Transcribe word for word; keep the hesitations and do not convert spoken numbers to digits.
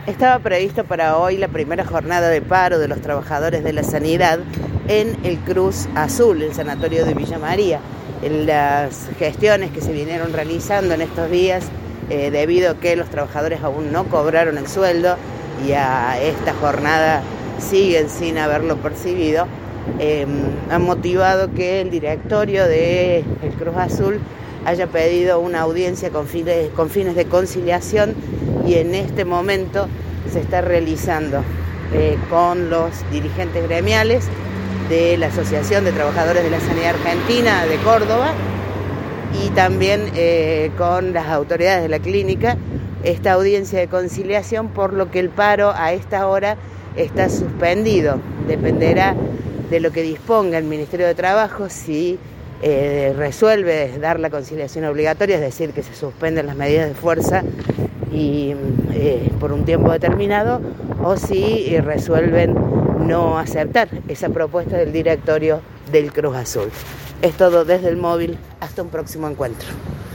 Estaba previsto para hoy la primera jornada de paro de los trabajadores de la sanidad en el Cruz Azul, el sanatorio de Villa María. En las gestiones que se vinieron realizando en estos días, eh, debido a que los trabajadores aún no cobraron el sueldo y a esta jornada siguen sin haberlo percibido, eh, han motivado que el directorio del Cruz Azul haya pedido una audiencia con fines, con fines de conciliación, y en este momento se está realizando eh, con los dirigentes gremiales de la Asociación de Trabajadores de la Sanidad Argentina de Córdoba y también eh, con las autoridades de la clínica esta audiencia de conciliación, por lo que el paro a esta hora está suspendido. Dependerá de lo que disponga el Ministerio de Trabajo si eh, resuelve dar la conciliación obligatoria, es decir, que se suspenden las medidas de fuerza y eh, por un tiempo determinado, o si eh, resuelven no aceptar esa propuesta del directorio del Cruz Azul. Es todo desde el móvil, hasta un próximo encuentro.